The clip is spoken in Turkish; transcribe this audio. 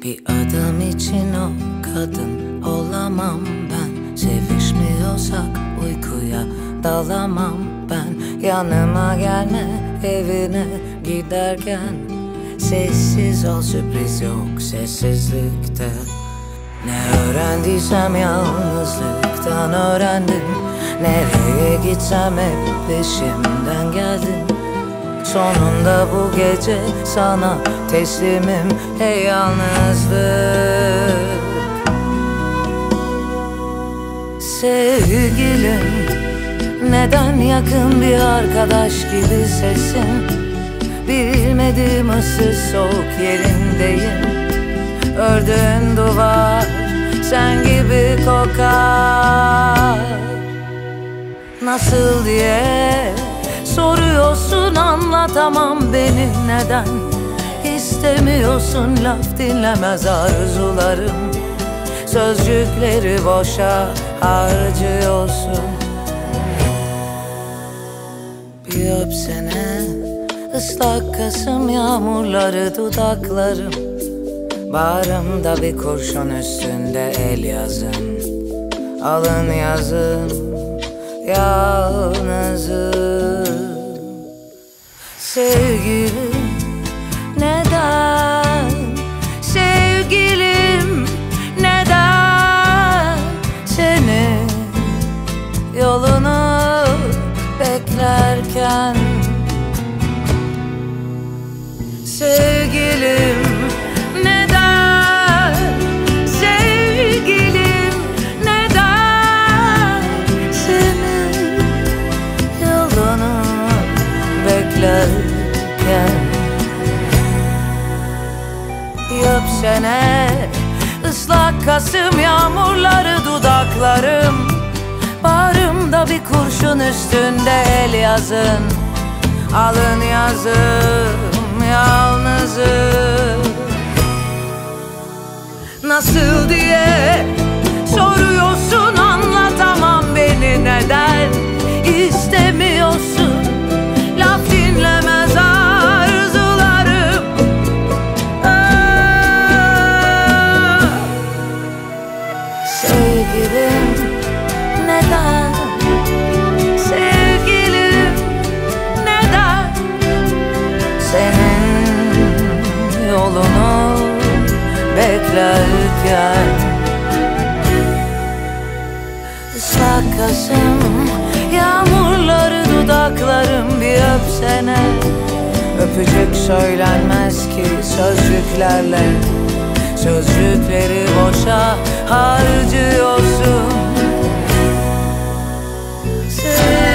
Bir adam için o kadın olamam ben. Sevişmiyorsak uykuya dalamam ben. Yanıma gelme evine giderken. Sessiz ol, sürpriz yok sessizlikte. Ne öğrendiysem yalnızlıktan öğrendim. Nereye gitsem hep peşimden geldin. Sonunda bu gece sana teslimim, ey yalnızlık. Sevgilim, neden yakın bir arkadaş gibi sesin? Bilmediğim ıssız soğuk yerindeyim. Ördüğün duvar sen gibi kokar. Nasıl diye soruyorsun, anlatamam beni neden. İstemiyorsun, laf dinlemez arzularım. Sözcükleri boşa harcıyorsun. Bir öpsene, ıslak Kasım yağmurları dudaklarım. Bağrımda bir kurşun, üstünde el yazın. Alın yazın, yalnızım. Sevgilim, neden? Sevgilim, neden? Senin yolunu beklerken. Sevgilim, neden? Sevgilim, neden? Senin yolunu beklerken. Öpsene, ıslak Kasım yağmurları dudaklarım. Bağrımda bir kurşun, üstünde el yazın. Alın yazım, yalnızım. Nasıl diye soruyorsun, anlatamam beni neden. İstemiyorsun, laf dinlemez arzularım. Sevgilim, neden? Sevgilim, neden? Senin yolunu beklerken. Islak Kasım yağmurları dudaklarım, bir öpsene. Öpücük söylenmez ki sözcüklerle. Sözcükleri boşa harcıyorsun.